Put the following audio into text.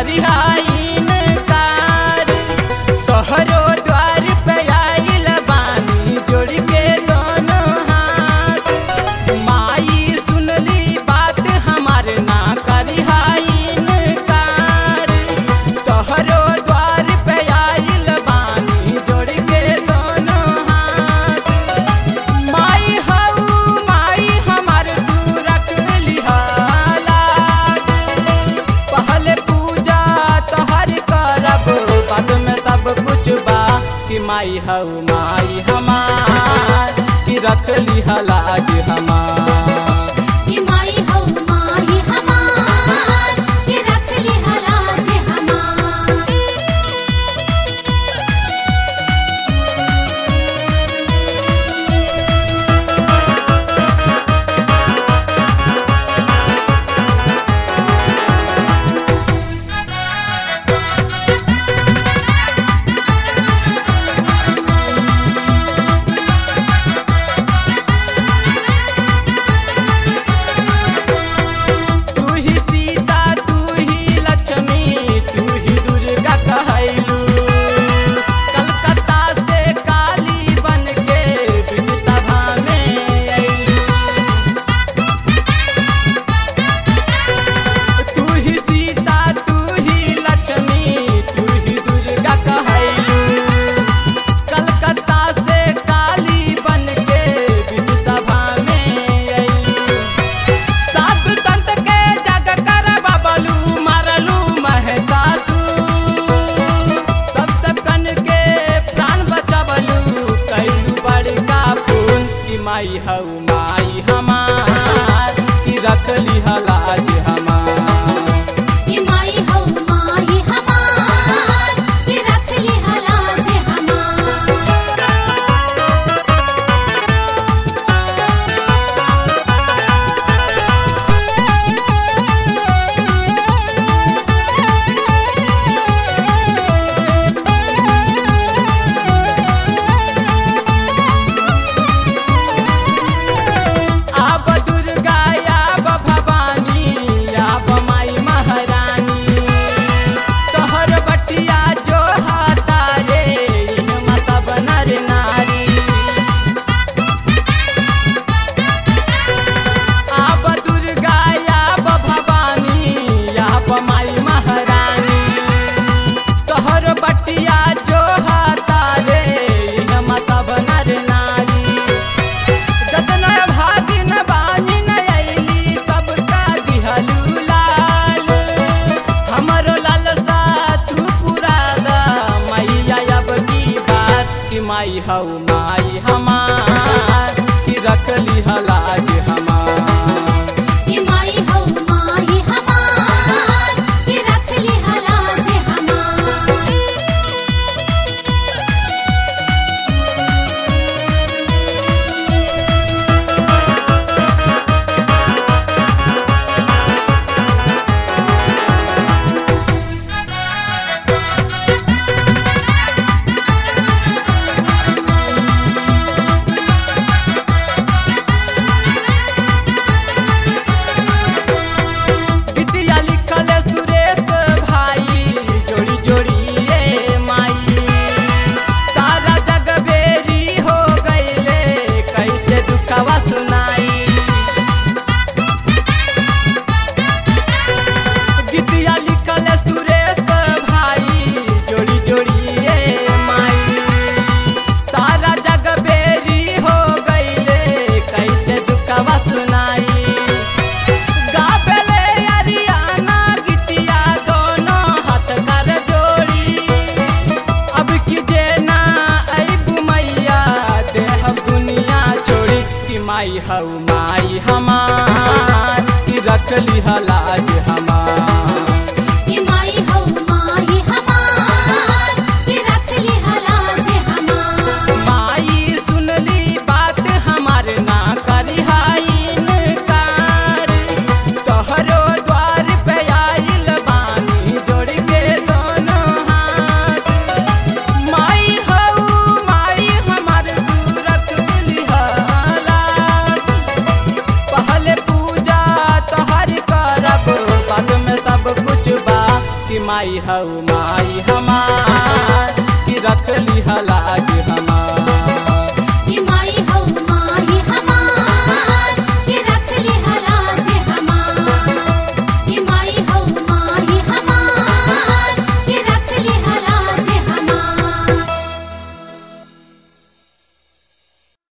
करिहाइन कार। तोहरो द्वार पे आइल बानी जोड़ के दोनों हाथ। माई सुनली बात हमार ना करिहाइन कार। तोहरो द्वार पे आइल बानी जोड़ के दोनों हाथ। माई हऊ माई हमार तू रख लिहाला। पहले पूजा तोहर करब बाद में सब कुछ बा कि माई हऊ माई हमार कि रख लिहाला आज हमार। कि माई हौ माई हमार कि रख लिहला जे हमार। तू ही सीता तू ही लक्ष्मी तू ही दुर्गा कहैलू। कलकत्ता से काली बन के विविधता में अइलू। तू ही सीता तू ही लक्ष्मी तू ही दुर्गा कहैलू। कलकत्ता से काली बन के विविधता में अइलू। सात तंत के जग कर बबलू मारलू महसासुर। सब कन के प्राण बचबलू कैलू बड़का पुण्य कि माई हऊ माई हमार कि रख लिहला आज हमार। कि माई हौ माई हमार कि रख लिहला जे हमार। आब दुर्गा आब भवानी आब माई महारानी। तोहर बटिया जो हाथा रे इनमा सब नर नारी। आब दुर्गा आब भवानी आब माई महारानी। तोहर बटिया जो हाथा रे इनमा सब नर नारी। जतना भागिन बाजिन अइली सबका दिहलू लाल। हमरो लालसा तू पूरा दा मैया अब की बात कि माई हऊ माई हमार कि रख लिहला आज हमार। कि माई हौ माई हमार कि रख लिहला जे हमार। गीतिया लिखल सुरेश भाई जोड़ी जोड़ी ये माई। सारा जग बेरी हो गईले कैसे दुखवा सुनाई। गीतिया लिखल सुरेश भाई जोड़ी जोड़ी ये माई। सारा जग बेरी हो गईले कैसे दुखवा सुनाई। गाबेले अरियाना गीतिया दोनों हाथ कर जोड़ी। अब की जेना अइबू मैया देह दुनिया छोड़ी कि माई हऊ माई हमार कि रख लिहला आज हमार। कि माई हौ माई हमार कि रख लिहला जे हमार। माई सुनली बात हमार ना करिहाइन कार। तोहरो द्वार पे आइल बानी जोड़ के दोनों हाथ। माई हऊ माई हमार तू रख लिहला। पहले पूजा तोहर कर माई हऊ माई हमार कि रख ली लाज